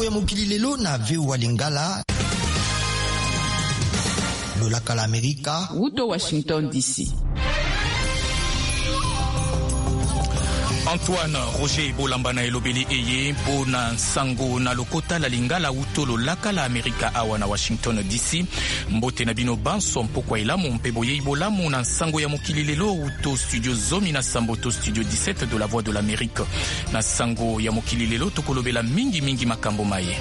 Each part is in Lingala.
sango ya mokili lelo na VOA Lingala. Lolaka la Amerika. Uto Washington DC. Antoine Roger Bolambana elobeli eye pona sango na lokota la Lingala utolo laka la Amerika awa na Washington DC. Mbote na bino banso mpokwa ilamu mpeboye ibolamu na sango ya mokili lelo uto studio zomi na samboto studio 17 de la Voix de l'Amérique. Na sango ya mokili lelo tokolobela mingi makambo maye.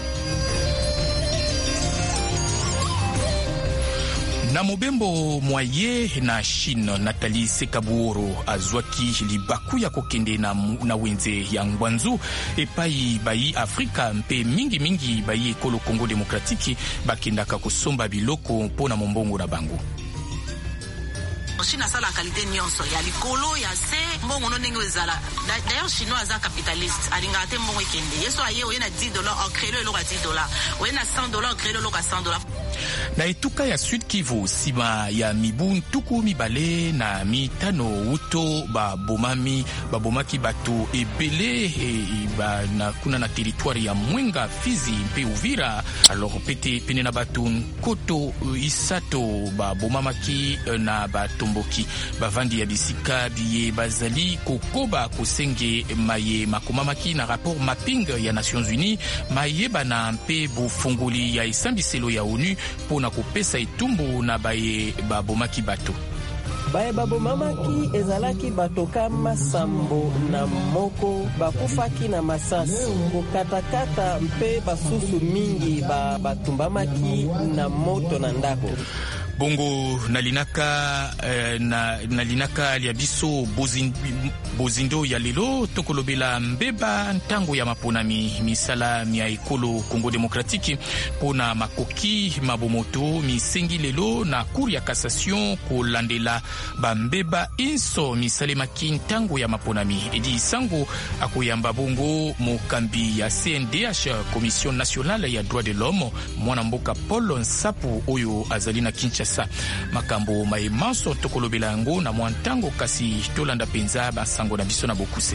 Na mobembo mwaye na Chine, Nathalie Sekabuoro azwaki libaku ya kokende na wenze ya ngwanzu epai bayi Afrika mpe mingi bayi ekolo Congo Demokratiki bakendaka kosomba biloko mpona mombongo na bango. Chine a la qualité nyonso ya likolo ya se mbongo no ndenge ezala. D'ailleurs chinois za capitaliste alinga te mbongo ekende. Yeso aye oyena $10 au créer le loka $10. Oyena $100 au créer le loka $100. Na etuka ya Sud Kivu sima ya mibu ntuku mibale na mitano uto babomaki bato ebele na kuna na territoire ya Mwenga, Fizi mpe Uvira. Alors pete pene na bato Nkoto Isato babomamaki na batomboki bavandi ya bisika biye bazali kokoba kosenge maye makomamaki na rapport mapping ya Nations Unies maye bana mpe bofungoli ya esambiselo ya ONU pona kopesa etumbu na baye babomaki bato. Baye babomamaki ezalaki bato kama sambo na moko bakufaki na masasi kokatakata mpe basusu mingi batumbamaki na moto na ndako. Bongo nalinaka lia biso bozindo ya lelo tokolobela mbeba ntango ya maponami misala mia ekolo Congo Demokratiki pona makoki mabomoto misengi lelo na cour ya cassation kolandela bambeba inso misalemaki ntango ya maponami. Edi Sango akoyamba bongo mokambi ya CNDH Commission Nationale ya Droits de l'Homme mwana mboka Paul Nsapu oyo azali na Kinshasa. Makambo maemanso tokolobela yango na mwantango kasi tolanda penza basango na biso na bokuse.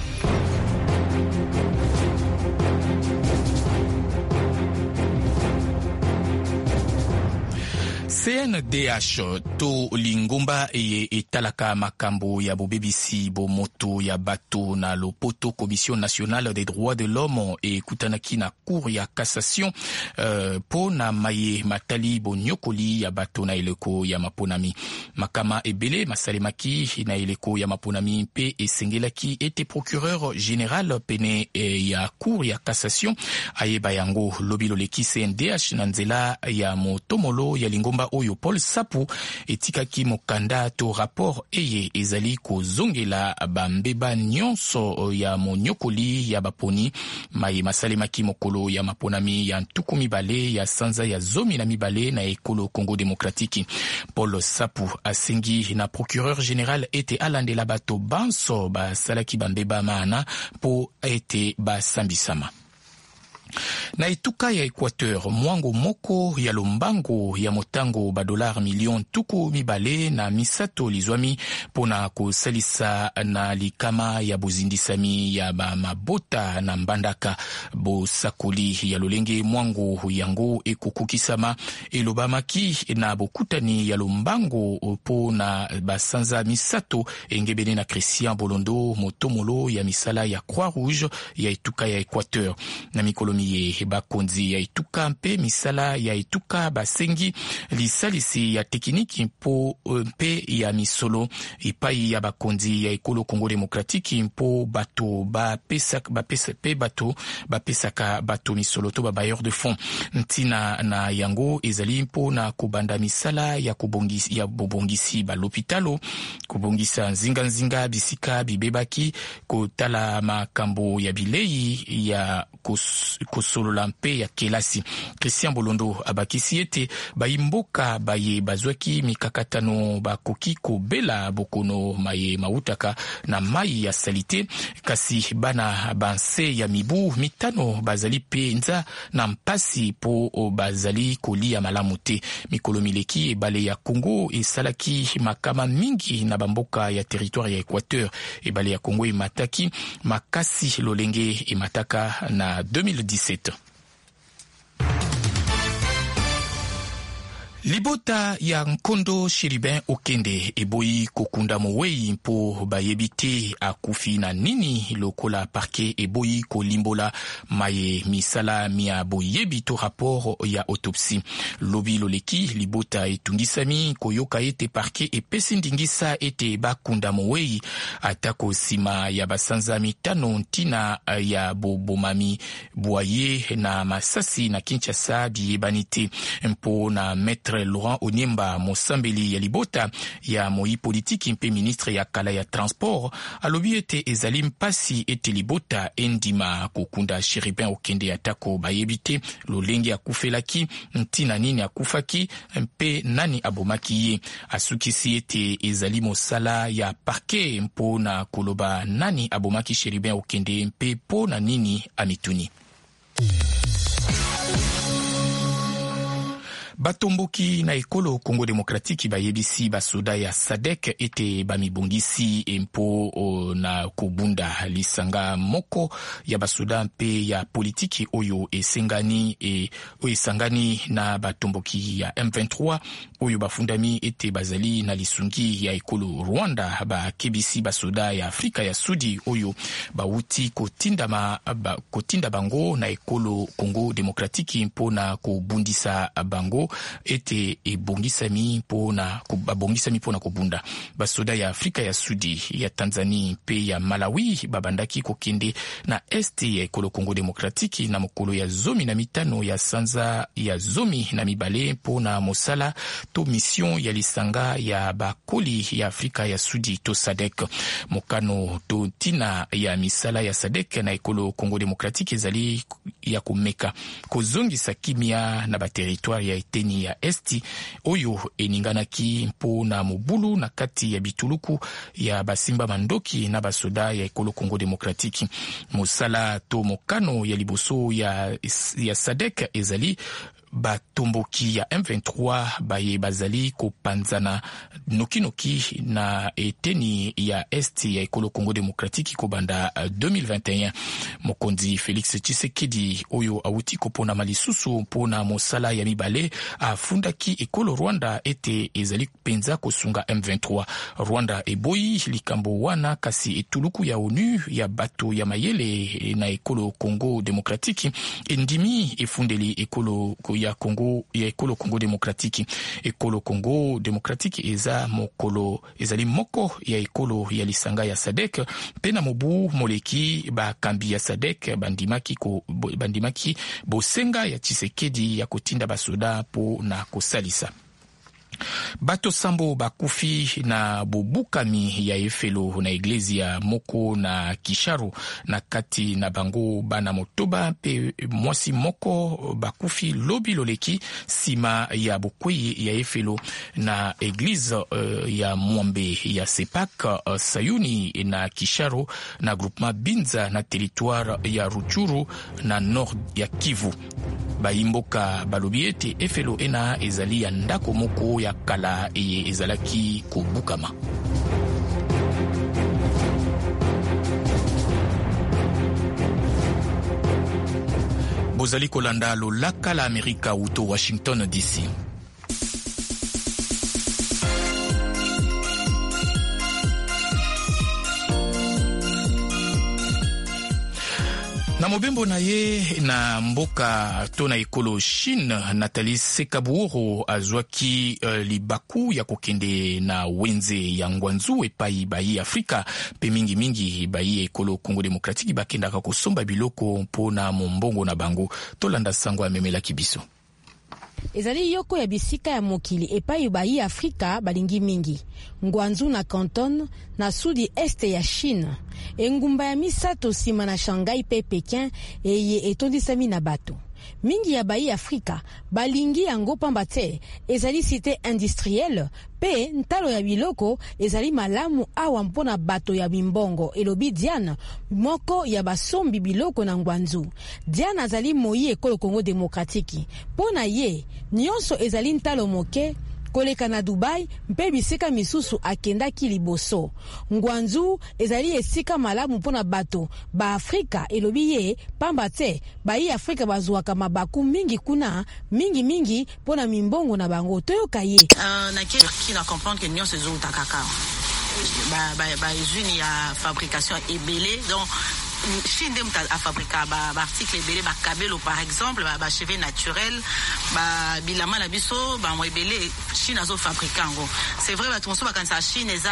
CNDH to lingomba eye etalaka makambo ya bobebisi bomoto ya bato na lopoto Commission Nationale des Droits de l'Homme e kutanaki na cour ya cassation po na maye matali bonyokoli ya bato na eleko ya maponami. Makama ebele masalemaki na eleko ya maponami mpe esengelaki ete procureur général pene ya cour ya cassation ayeba yango lobilo leki CNDH na nzela ya motomolo ya lingomba oyo Paul Sapu etikaki mokanda to rapport eye ezali kozongela bambeba nyonso ya monyokoli ya baponi maye masalemaki mokolo ya maponami ya ntuku mibale ya sanza ya zomi na mibale na ekolo Congo Demokratiki. Paul Sapu asengi na procureur général ete alandela bato banso basalaki bambeba maana po ete basambisama. Na etuka ya Equateur, mwango moko ya lombango ya motango $1 milion tuku mibale na misato lizwami pona kosalisa na likama ya bozindisami ya mabota na mbandaka bosakoli ya lolenge mwango yango ekokukisama elobamaki na bokutani ya lombango pona basanza misato engebene na Christian Bolondo motomolo ya misala ya Croix-Rouge ya etuka ya Equateur. Na mikolomi ye bakonzi ya etuka mpe misala ya etuka basengi lisalisi ya tekiniki mpe ya misolo ipai ya bakonzi ya ekolo Congo Demokratiki mpo bato bapesaka bato misolo to babayeur de fonds ntina na yango ezali mpo na kubanda misala ya bobongisi balopitalo kubongisa nzinga bisika bibebaki kotala makambo ya bilei ya kosolola mpe ya kelasi. Christian Bolondo abakisi ete bayimboka baye bazwaki mikakatano bakoki kobela bokono maye mautaka na mai ya salite kasi bana banse ya mibu mitano bazali penza na mpasi po bazali kolia malamu te. Mikolo mileki ebale ya Congo esalaki makama mingi na bamboka ya territoire ya Equateur. Ebale ya Congo emataki makasi lolenge emataka na 2017. Libota ya Nkondo Chéribin Okende eboyi kokunda mowei mpo bayebite akufi na nini lokola parquet eboyi kolimbola maye misala mia boyebi to rapport ya autopsie. Lobi loleki libota etungisami koyoka ete parquet epesi ndingisa ete bakunda mowei atako sima ya basanza mitano ntina ya bobomami boye na masasi na Kinshasa biyebanite mpo na maître Laurent Onyemba Mosambeli ya libota ya moi politiki mpe ministre ya kala ya transport alobi ete ezali mpasi ete libota endima kokunda Chéribin Okende atako bayebite lolenge akufelaki ntina nini akufaki mpe nani abomaki ye. Asukisi ete ezali mosala ya parquet mpo na koloba nani abomaki Chéribin Okende mpe po na nini amituni. Batomboki na ekolo Congo Demokratiki bayebisi basoda ya SADC ete bamibongisi empo na kubunda lisanga moko ya basoda mpe ya politiki oyo esangani na batomboki ya M23 oyo bafundami ete bazali na lisungi ya ekolo Rwanda bakebisi basoda ya Afrika ya Sudi oyo bauti kotinda bango na ekolo Congo Demokratiki mpo na kubundisa bango ete ebongisami pona kubunda. Basoda ya Afrika ya Sudi, ya Tanzania pe ya Malawi babandaki kokende na este ya ekolo Congo Demokratiki na mokolo ya zomi na mitano ya sanza ya zomi na mibale pona mosala to mission ya lisanga ya bakoli ya Afrika ya Sudi to SADC. Mokano to tina ya misala ya SADC na ekolo Congo Demokratiki ezali ya kumeka kozongisa kimia na bateritoire ya eteni ya esti oyo eninganaki mpo na mobulu na kati ya bituluku ya basimba mandoki na basoda ya ekolo Congo Demokratiki. Mosala to mokano ya liboso ya SADC ezali batomboki ya M23 baye bazali kopanzana noki na eteni ya esti ya ekolo Congo Demokratiki kobanda 2021. Mokonzi Félix Tshisekedi oyo awuti kopona malisusu mpona mosala ya mibale afundaki ekolo Rwanda ete ezali penza kosunga M23. Rwanda eboyi likambo wana kasi etuluku ya ONU ya bato ya mayele na ekolo Congo Demokratiki endimi efundeli ekolo ya ekolo Congo Demokratiki. Ekolo Congo Demokratiki ezali moko ya ekolo ya lisanga ya SADC pena mobu moleki bakambi ya SADC bandimaki bosenga ya Tshisekedi ya kotinda basoda po na kosalisa. Bato sambo bakufi na bobukami ya efelo na eglezia moko na Kisharu na kati na bango bana motoba pe mwasi moko bakufi lobi loleki sima ya bokwei ya efelo na eglise ya Mwambe ya Sepak Sayuni na Kisharu na groupement Binza na territoire ya Ruchuru na nord ya Kivu. Baimboka balobi ete efelo ena ezali ya ndako moko ya kala eye ezalaki kobukama. Bozali kolanda lolaka la Amerika uto Washington DC. Na mobembo na ye na mboka to na ekolo Chine, Nathalie Sekabuoro azwaki libaku ya kokende na wenze ya ngwanzu epai bayi Afrika pe mingi bayi ekolo Congo Demokratiki bakendaka kosomba biloko mpona mombongo na bango. Tolanda sango amemela kibiso. Ezali yoko ya bisika ya mokili epai bayi Afrika balingi mingi. Ngwanzu na Canton na sudi este ya Chine. Engumba ya misato sima na Shanghai pe Pekin eye etondisami na bato. Mingi ya bayi Afrika balingi yango pamba te ezali cité industrielle pe ntalo ya biloko ezali malamu awa mpona bato ya bimbongo. Elobi Diana moko ya basombi biloko na ngwanzu. Diana azali moyi ekolo Congo Demokratiki. Pona ye nyonso ezali ntalo moke koleka na Dubai mpe bisika misusu akendaki liboso. Ngwanzu ezali esika malamu mpona bato ba Afrika elobi ye pamba te bayi Afrika bazwaka mabaku mingi kuna mingi mpona mimbongo na bango. Toyoka ye na qui na comprendre que nyonso ezokuta kaka ba usine ya fabrication ebele donc Chine a fabriqué ba article belé ba kabelo par exemple ba cheveux naturel ba bilama na biso ba moebele Chine a fabriqué ngo. C'est vrai ba tonso ba kansa Chine eza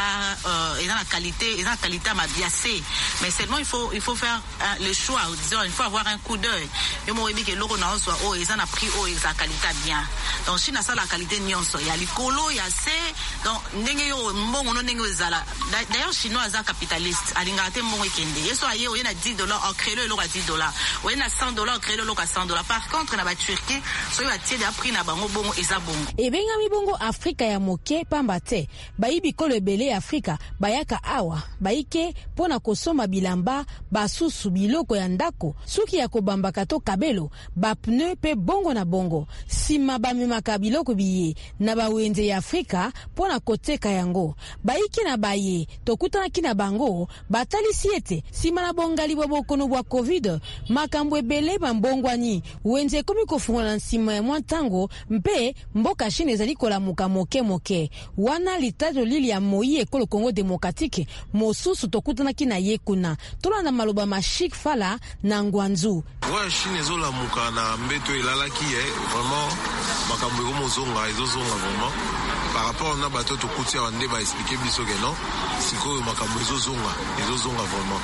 la qualité ma biassé, mais seulement il faut faire le choix, disons il faut avoir un coup d'œil. Et moi que loko na oso eza na prix eza qualité bien. Donc Chine a ça la qualité nyonso ya likolo ya se donc ndenge yo mbongo no ndenge ezala. D'ailleurs chinois za capitaliste alinga te mbongo ekende. Yeso aye o yena $10 en créé le $10. Ouais na $100 créé le $100. Par contre na ba Turquie so ba tie da prix na bango bongo eza bongo. E benga mi bongo Afrika ya moke pamba te. Bayibi ko lebele Afrika bayaka awa. Baike pona kosoma bilamba basusu biloko ya ndako. Suki ya kobamba kato kabelo ba pneu pe bongo na bongo. Sima ba mimaka biloko biye na ba wenze ya Afrika pona koteka yango. Baike na baye tokutana kina bango batali siete sima na bongali bokono bwa COVID makambo ebele bambongwani wenze komi kofungana nsima ya mwantango mpe mboka Chine ezali kolamuka moke wana litajo lili ya moi ekolo Congo Démocratique mosusu tokutana kina yekuna tolanda maloba mashik fala na Ngwanzu. Chine ezolamuka na mbeto elalaki vraiment makambo ekomozonga ezozonga vraiment par rapport na bato tokuti ya wande ba expliquer biso que non sikoyo makambo ezozonga vraiment.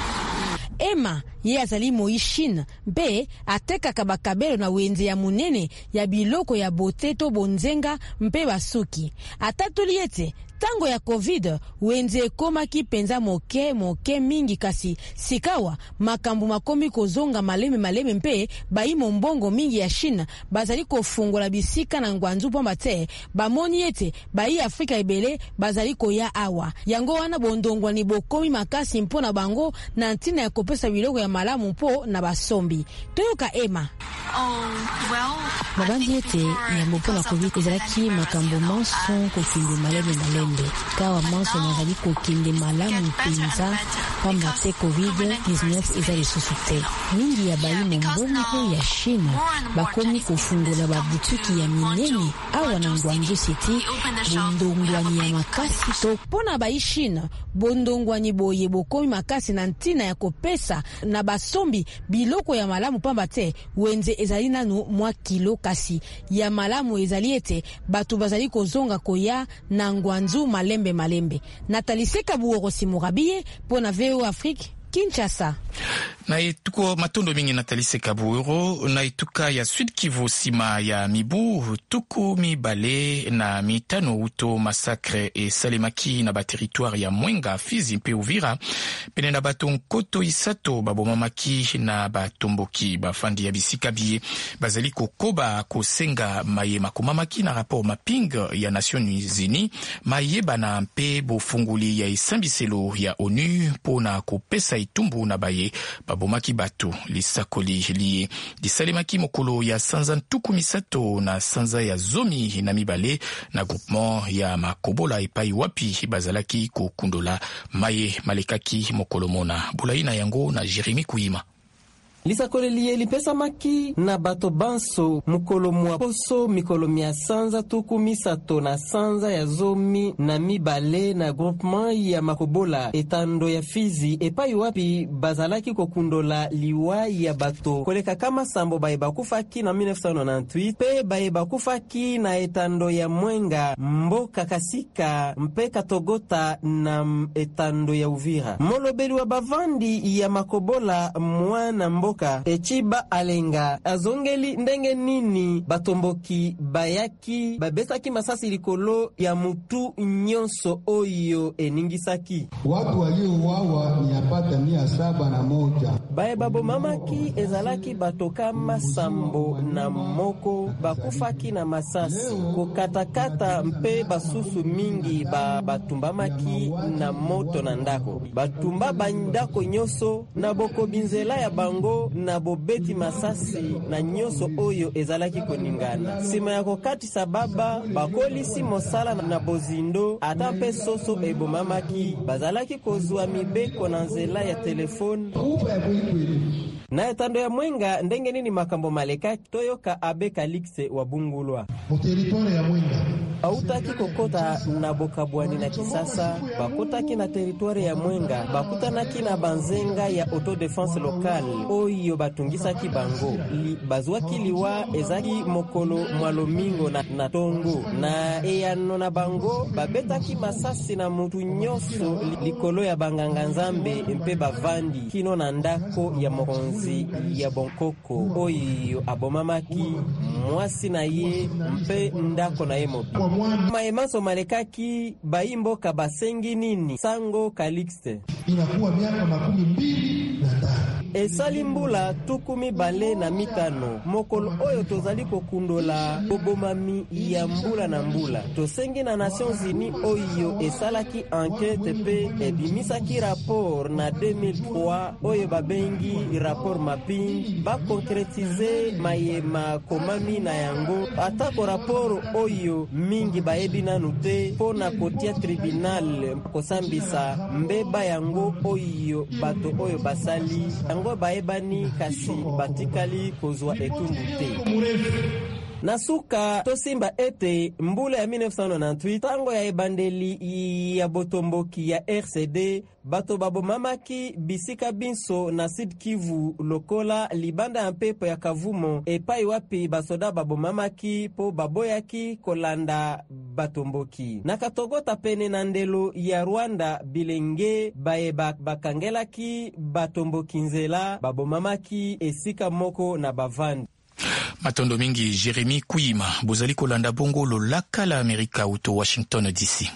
Emma ye azali moi Chine mpe atekaka bakabelo na wenze ya munene ya biloko ya bote to bonzenga mpe basuki atatuli ete tango ya COVID wenze ekomaki penza moke mingi kasi sikawa makambo makomi kozonga maleme mpe baimo mbongo mingi ya Chine bazali kofungola bisika na Ngwanzu pamba te bamoni ete bayi Afrika ebele bazali koya awa yango wana bondongwa ni bokomi makasi mpona bango na ntina ya kopesa biloko ya malamu mpo na basombi. Toyoka Emma. Mabandi ete yambo mpona COVID ezalaki makambo manso kokinde maleme kawa manso nazali kokinde malamu mpenza pamba te COVID-19 ezali lisusu te. Mingi ya bayi mbongo ya Chine bakomi kofungola babutuki ya minene awa na Ngwanzu City bondongwani ya makasi to pona bayi Chine bondongwani boye bokomi makasi na ntina ya kopesa na basombi biloko ya malamu pamba te wenze ezali nanu mwa kilo kasi ya malamu ezali ete batu bazali kozonga koya na Ngwanzu malembe. Nataliseka buoro simurabie pona VO Afrique Kinshasa. Na ituko matondo mingi Nathalie Kabuiro na ituka ya Sud Kivu sima ya mibu tuku mibale na mitano uto masakre e salemaki na ba territoire ya Mwenga, Fizi mpe Uvira pene na bato Nkoto Isato babomamaki na batomboki bafandi ya bisika biye bazali kokoba kosenga mayema komamaki na rapport mapping ya Nations Unies mayeba na mpe bofunguli ya esambiselo ya ONU pona kopesa itumbu na baye babomaki bato lisakoli liye disalemaki mokolo ya sanza ntuku misato na sanza ya zomi na mibale na groupement ya makobola epai wapi bazalaki kokundola maye malekaki mokolo mona bulaina yango na Jeremy Kuima. Lisakoleli lipesa maki na bato banso mukolo mwa poso mikolo mia sanza tuku misato na sanza ya zomi na mibale na groupement ya makobola etando ya Fizi epai wapi bazalaki kokundola liwa ya bato koleka kama sambo baeba kufaki na 1998 pe baeba kufaki na etando ya Mwenga mboka kasika mpe katogota na etando ya Uvira molobeli wa bavandi ya makobola mwana mboka Echiba Alenga azongeli ndenge nini batomboki bayaki babesaki masasi likolo ya mutu nyonso oyo eningisaki. Watu waliouawa ni yapata 701. Bae babo mamaki ezalaki batoka masambo na moko bakufaki na masasi kokatakata mpe basusu mingi batumbamaki na moto na ndako batumba bandako nyonso na boko binzela ya bango mpo na bobeti masasi na nyonso oyo ezalaki koningana. Sima ya kokatisa baba bakolisi mosala na bozindo ata mpe soso ebomamaki bazalaki kozwa mibeko na nzela ya telefone. Na etando ya Mwenga ndenge nini makambo maleka toyoka Abe Kalixte wa Bungulwa. Territoire ya Mwenga autaki kokota na Bokabwani na Kisasa, bakotaki na territoire ya Mwenga, bakutanaki na banzenga ya autodefense locale oyo batungisaki bango. Bazwaki liwa ezaki mokolo mwalomingo na tongo na eyano na bango, babetaki masasi na mutu nyonso likolo ya banganga nzambe mpe bavandi kino na ndako ya mokonzi ya Bonkoko oyo abomamaki mwasi na ye mpe ndako na ye mobi. Maemanso malekaki baimboka basengi nini Sango Kalixte inakuwa miaka 25. Esali mbula tukumi bale na mitano mokolo oyo tozali kokundola bobomami ya mbula na mbula. Tosengi na Nations Unies oyo esalaki enquête pe ebimisaki rapport na 2003 oyo babengi rapport mapping bakonkretize mayema komami na yango. Atako rapport oyo mingi bayebi nanu te pona kotia tribunal kosambisa mbeba yango oyo bato oyo basali yango baebani kasi batikali kozwa etumbu te. Nasuka tosimba ete mbula ya 1998 tango ya ebandeli ya botomboki ya RCD bato babomamaki bisika binso na Sud Kivu lokola libanda ya mpepo ya Kavumo epai wapi basoda babomamaki po baboyaki kolanda batomboki. Nakatogota pene na ndelo ya Rwanda bilenge bayeba bakangelaki batomboki nzela babomamaki esika moko na bavandi. Matondo mingi Jeremy Kuyima bozali kolanda bongo lolaka la Amerika uto Washington DC.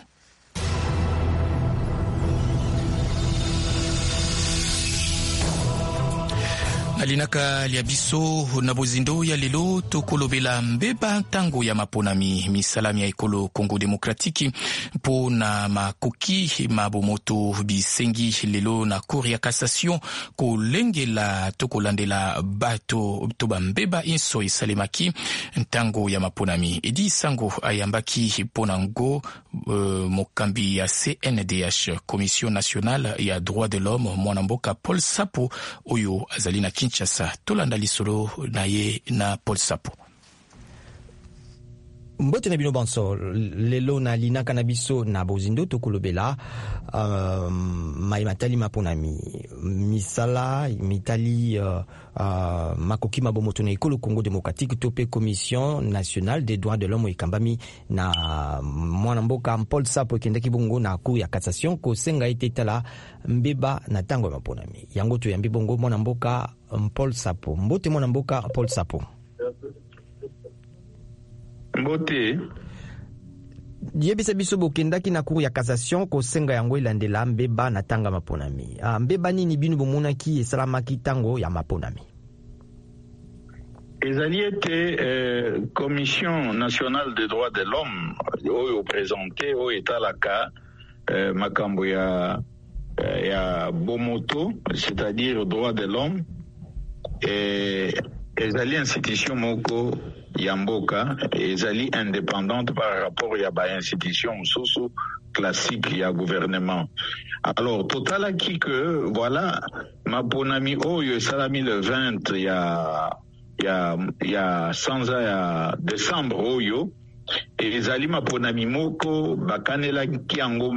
Alinaka liabiso na bozindo ya lelo tokolobela mbeba tango ya maponami misalami ya ekolo Congo Demokratiki po na makoki mabomoto bisengi lelo na cour ya cassation kolengela tokolandela bato toba mbeba inso isalemaki tango ya maponami. Edi sango ayambaki ponango mokambi ya CNDH Commission nationale ya droit de l'homme mwanamboka Paul Sapo oyo azalina Kinshasa. Tolanda lisolo na ye na Paul Sapo. Mbote na bino banso lelo na linaka na biso na bozindo tokolobela matali maponami misala mitali makoki mabomoto na ekolo Congo Démocratique tope Commission nationale des droits de l'homme ikambami na mwana mboka Paul Sapo kendaki bongo na cour ya cassation ko senga etetala mbeba na tango ya maponami yango to yambi bongo mwana mboka Paul Sapo. Mbote mwana mboka Paul Sapo. Mbote yebisa biso bokendaki na cour ya cassation ko senga yango elandela mbeba na tanga maponami. Mbeba nini binu bomonaki esalamaki tango ya maponami? ezali ete Commission nationale des droits de l'homme oyo présenté oyo etalaka makambo ya bomoto, c'est-à-dire droits de l'homme, ezali institution moko ya mboka ezali indépendante par rapport ya ba institution mosusu classique ya gouvernement. Alors totalaki que voilà maponami oyo esalami le 20 ya sanza ya décembre oyo ezali maponami moko bakanelaki yango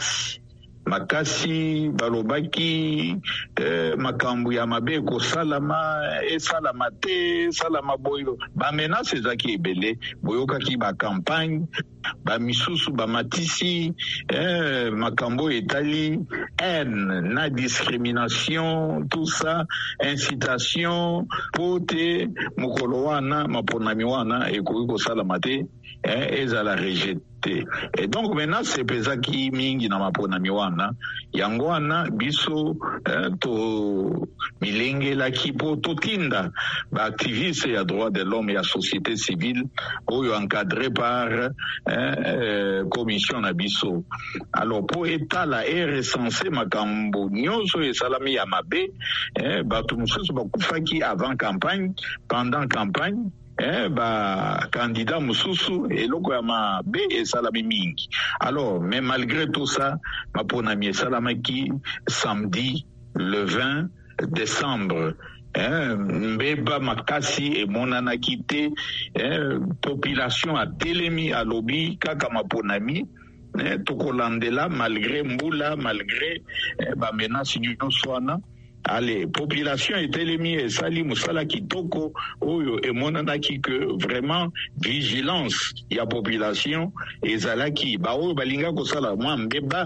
makasi balobaki makambo ya mabe kosalama esalama te salama boyo bamenase ezaki ebele boyokaki bakampagne bamisusu bamatisi makambo etali haine na discrimination tout ça incitation pote mokolo wana maponami wana ekoki kosalama te ezala rejet Et donc maintenant c'est pesaki mingi na maponami wana yango wana biso to milengela kipo totinda ba activiste ya droit de l'homme et ya société civile oyo encadré par commission na biso. Alors po etala recensé makambo nyonso esalami ya mabe bato mosusu bakufaki avant campagne, pendant campagne candidat mosusu eloko ya mabe esalami mingi. Alors mais malgré tout ça maponami esalamaki samedi le 20 décembre mbeba makasi emonanaki te population atelemi alobi kaka maponami tokolandela malgré mbula malgré bamenasi nyonso wana. Allez, population etelemi esali musala kitoko oyo emonanaki que vraiment vigilance ya population ezalaki ba oyo balinga kosala mwa mbeba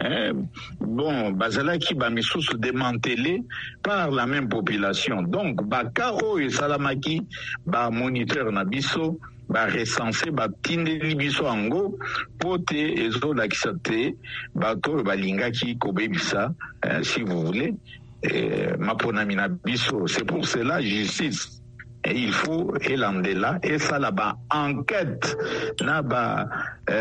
bon bazalaki ba misusu démantelé par la même population. Donc baka oyo esalamaki ba moniteur na biso ba recensé ba tindeli biso ango pote ezolakisa te bato balingaki kobebisa si vous voulez maponami na biso. C'est pour cela justice et il faut elandela et ça là-bas enquête na ba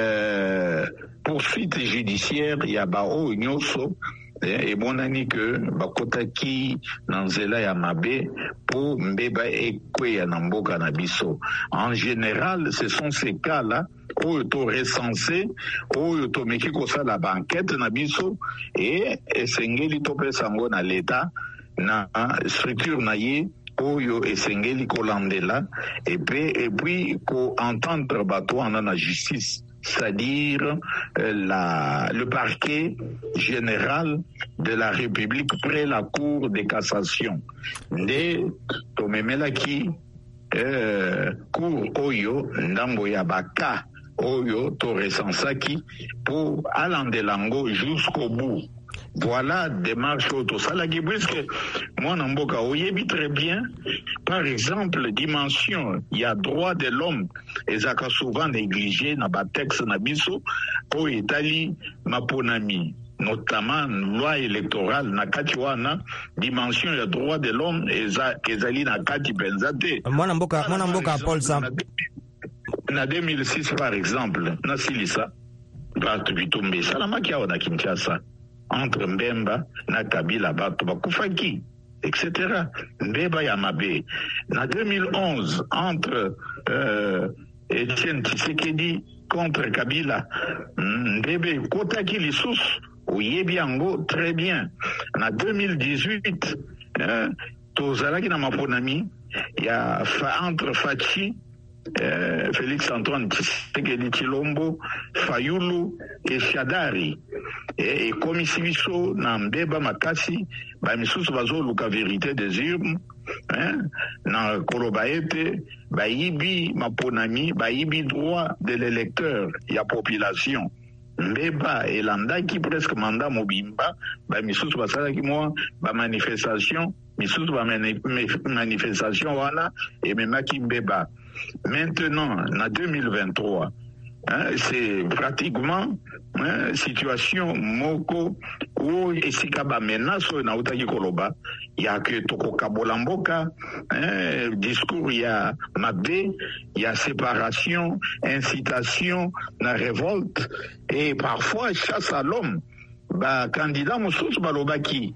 poursuite judiciaire ya ba o nyonso emonani que bakotaki na nzela ya mabe po mbeba ekweya na mboka na biso. En général ce sont ces cas-là oyo to recensé oyo tomeki kosala banquête na biso et esengeli topesa yango na leta na structure na ye oyo esengeli kolandela et puis ko entendre bato wana na justice, c'est-à-dire le parquet général de la République près la cour de cassation nde tomemelaki cour oyo ndambo ya baka oyo to recensaki pour alandelango jusqu'au bout. Voilà démarche auto salaki puisque moi na mboka oyebi très bien par exemple dimension il y a droit de l'homme ezaka souvent négligé na ba texte na biso o etali maponami notamment loi électorale na kati wana dimension ya droit de l'homme ezali na kati penza te. Mwana mboka Paul Sam na 2006 par exemple na silisa bato bitumbe salamaki awa na Kinshasa entre Mbemba na Kabila bato bakufaki etc. Mbeba ya mabe na 2011 entre Etienne Tshisekedi contre Kabila Mbebe kotaki lisusu oyebi yango très bien. Na 2018 tozalaki na maponami ya entre Fachi Félix Antoine Tshisekedi Tshilombo, Fayulu et Shadari et komisi biso na mbeba makasi ba misusu bazoluka vérité des urnes na koloba ete bayibi maponami bayibi droit de l'électeur ya population mbeba elandaki presque mandat mobimba ba misusu basalaki mwa ba manifestation misusu ba manifestation wana ememaki mbeba. Maintenant, en 2023, c'est pratiquement situation moko où esikaba menace na utaki koloba ya que toko kabolamboka discours ya mabe ya séparation incitation na révolte et parfois chasse à l'homme ba candidat mosusu balobaki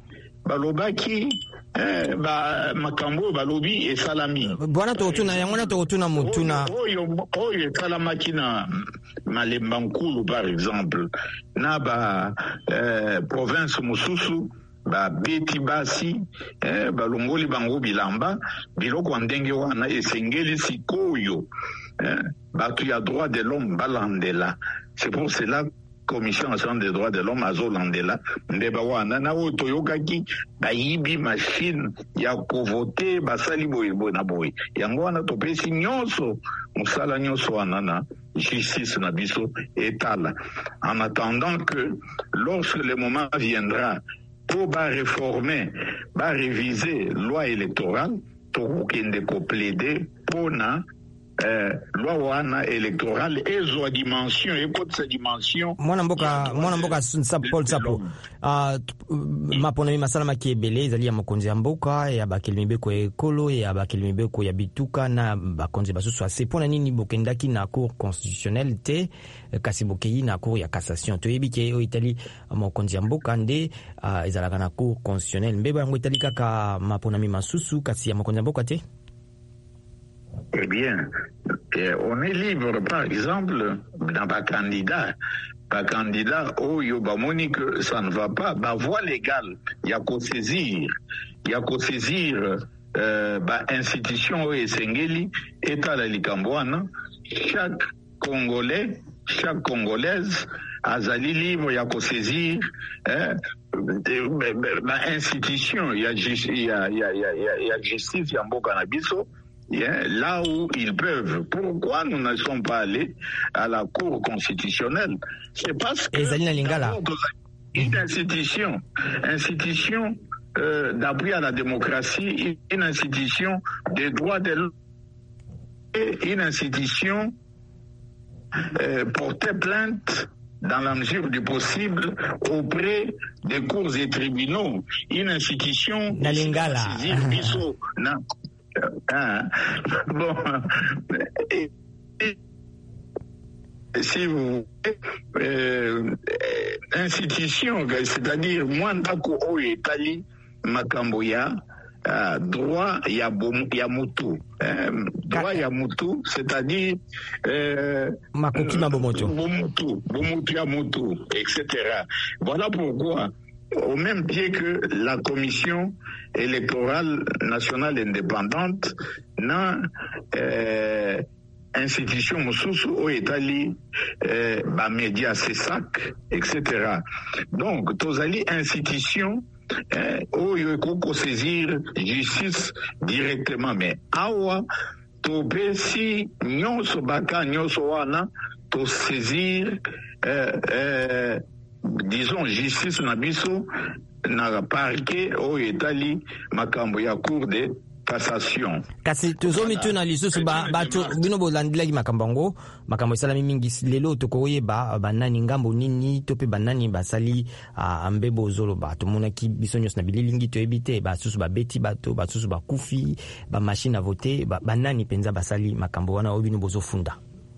makambo balobi esalami bwana tokutuna yango na tokutuna mutuna oyo esalamaki na malemba nkulu par exemple na ba province mosusu babeti basi balongoli bango bilamba biloko ndenge wana esengeli sikoyo bato ya droit de l'homme balandela. C'est pour cela Commission nationale des droits de l'homme azolandela ndeba wana na oyo toyokaki bayibi machine ya kovote basali boye na boye yango wana topesi nyonso musala nyonso wana na justice na biso etala en attendant que lorsque le moment viendra pour réformer réviser loi électorale tokokende ko plaider pona loi wana électorale ezwa dimension ekotisa dimension mwana mboka Paul Sapo mapona masala makiebele ezali ya mokonzi ya mboka ya bakeli mibeko ya ekolo ya bakeli mibeko ya bituka na bakonzi basusu ase pona nini bokendaki na cour constitutionnelle te kasi bokei na cour ya cassation toyebi ke o itali mokonzi ya mboka nde ezalaka na cour constitutionnelle mbeba yango itali kaka mapona masusu kasi ya mokonzi ya mboka te. Eh bien, on est libre, par exemple, dans ma candidat, oh yo bamoni que ça ne va pas, voie légale, il y a qu'au saisir, institution et sengeli, état la likambouana, chaque Congolais, chaque Congolaise, azali libre, il y a qu'au saisir, institution, il y a justice, il y a mboka na biso. Là où ils peuvent. Pourquoi nous ne sommes pas allés à la Cour constitutionnelle? C'est parce que une institution d'appui à la démocratie, une institution des droits de l'homme, une institution porter plainte dans la mesure du possible auprès des cours et tribunaux, une institution bon, si vous institution, c'est-à-dire moi ndako o etali makambo ya droit ya mutu, droit ya mutu, c'est-à-dire makoki mabomoto bomutu ya mutu, etc. Voilà pourquoi, au même pied que la commission électorale nationale indépendante, na institution mosusu au Italie, médias CESAC, etc. Donc, tozali institution où il faut saisir justice directement, mais awa tobe si nyonso baka nyonso wana to saisir disons justice na biso na parquet au etali makambo ya cour de cassation. Kasi tozomi tuna lisusu bato bino bolandilaki makambo esalami mingi lelo tokoyeba banani ngambo nini to pe banani basali ambebo zolo bato monaki biso nyos na bililingi toyebi te basusu babeti bato basusu bakufi ba machine à voter banani penza basali makambo wana obino bozofunda.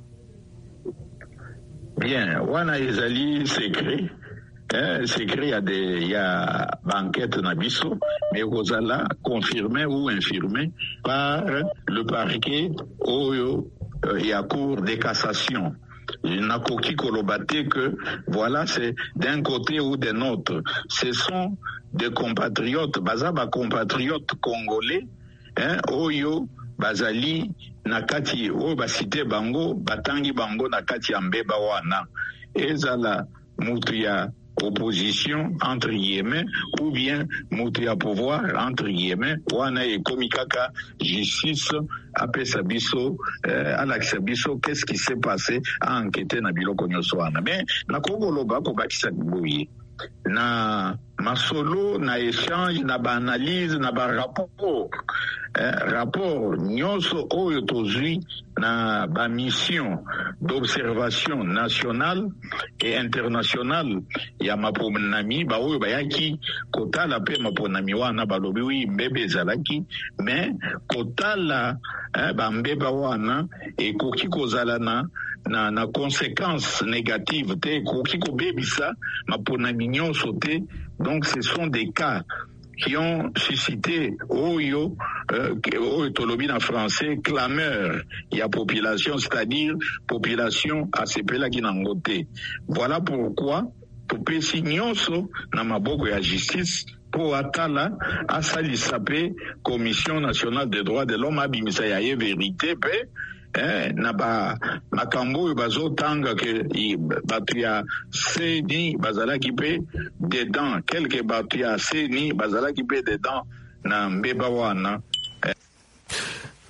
Bien, wana ezali secret. Secret, il y a banquette nabiso, mais Rosala confirmé ou infirmé par le parquet au y a cour de cassation. Il n'a qu'aucun colobaté que voilà, c'est d'un côté ou d'un autre. Ce sont des compatriotes, bazaba compatriotes congolais, oyo bazali nakati o basite bango batangi bango nakati ambeba wana ezala mutu ya opposition entre guillemets ou bien mutu ya pouvoir entre guillemets wana ekomi kaka justice apesa biso alakisa biso qu'est-ce qui s'est passé à enquêter na biloko nyonso wana mais nakokoloba kobakisa boye na masolo na échange na analyse na rapport rapport nyonso oyo tozwi na mission d'observation nationale et internationale ya maponami oyo bayaki kotala pe maponami wana balobi wi mbebe ezalaki mais kotala bambeba wana ekoki kozala na conséquences négatives te ekoki kobebisa maponami nyonso te. Donc ce sont des cas qui ont suscité oyo tolobi en français clameur il y a population, c'est-à-dire population asepela kinangote. Voilà pourquoi topesi nyonso na maboko ya justice pour atala asalisa pe commission nationale des droits de l'homme abimisa ya ye vérité pe na makambo oyo bazotanga ke bato ya seni bazalaki pe dedans quelque bato ya seni bazalaki pe dedans na mbeba wana.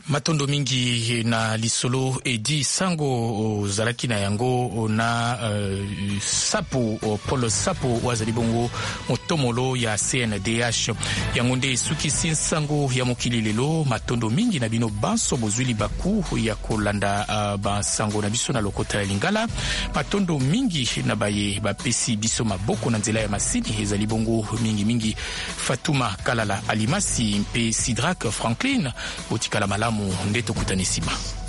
Matondo mingi na lisolo edi sango zalaki na yango na sapo Paul Sapo wazali bongo motomolo ya CNDH yango nde sukisi sango ya mokili lelo. Matondo mingi na bino banso bozwili baku ya kolanda bansango na biso na lokota ya Lingala. Matondo mingi na baye bapesi biso maboko na nzela ya masini ezali bongo mingi. Fatuma Kalala Alimasi mpe Sidrak Franklin botikala malamu nde tokutani sima.